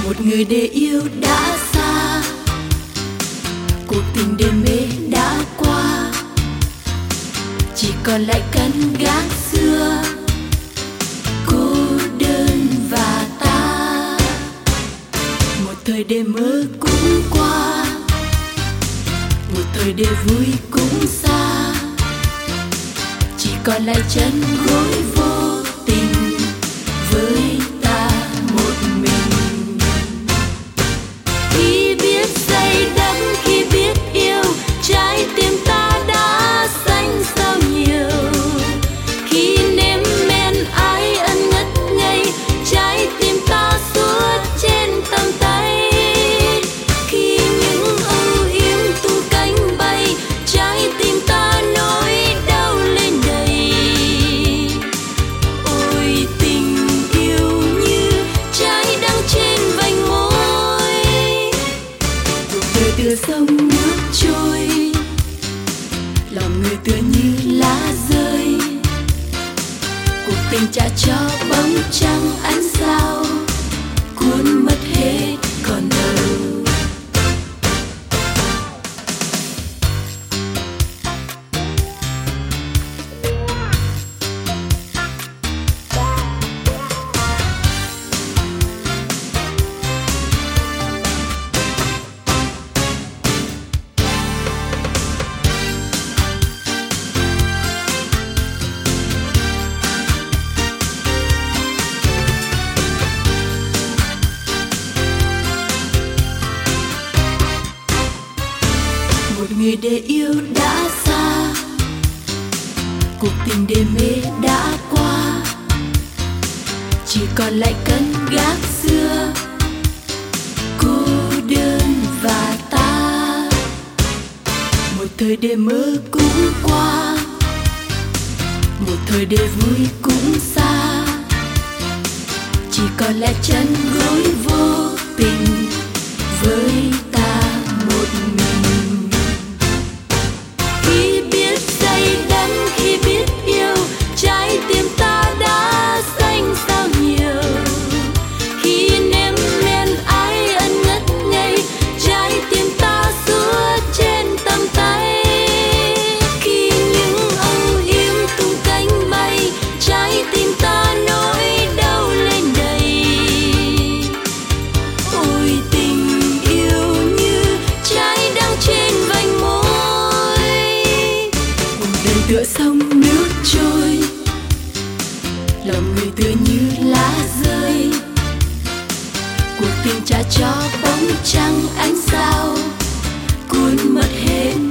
một người để yêu đã xa, cuộc tình đêm mê đã qua, chỉ còn lại căn gác xưa, cô đơn và ta. Một thời đêm mơ cũng qua, một thời đêm vui cũng xa, chỉ còn lại chân gối vô tình với ta một mình. Khi biết say đắm, khi biết yêu, trái tim ta đã xanh sao nhiều. Khi nếm men ái ân ngất ngây, trái tim ta suốt trên tầm tay. Khi những âu yếm tung cánh bay, trái tim ta nỗi đau lên đầy. Ôi tình yêu như trái đắng trên vành môi, cuộc đời tựa sông nước trôi, lòng người tựa như lá rơi. Cuộc tình trả cho bóng trăng ánh sao, cuốn mất hết còn đâu. Một người để yêu đã xa, cuộc tình đêm mê đã qua, chỉ còn lại căn gác xưa, cô đơn và ta. Một thời đêm mơ cũng qua, một thời đêm vui cũng xa, chỉ còn lại chân gối vô tình với ta một mình. Khi biết say đắm, khi biết yêu, trái tim ta đã xanh sao nhiều. Khi nếm men ái ân ngất ngây, trái tim ta suốt trên tầm tay. Khi những âu yếm tung cánh bay, trái tim ta nỗi đau lên đầy. Ôi tình yêu như trái đắng trên vành môi, cuộc đời tựa sông nước trôi, lòng người tựa như lá rơi. Cuộc tình trả cho bóng trăng ánh sao, cuốn mất hết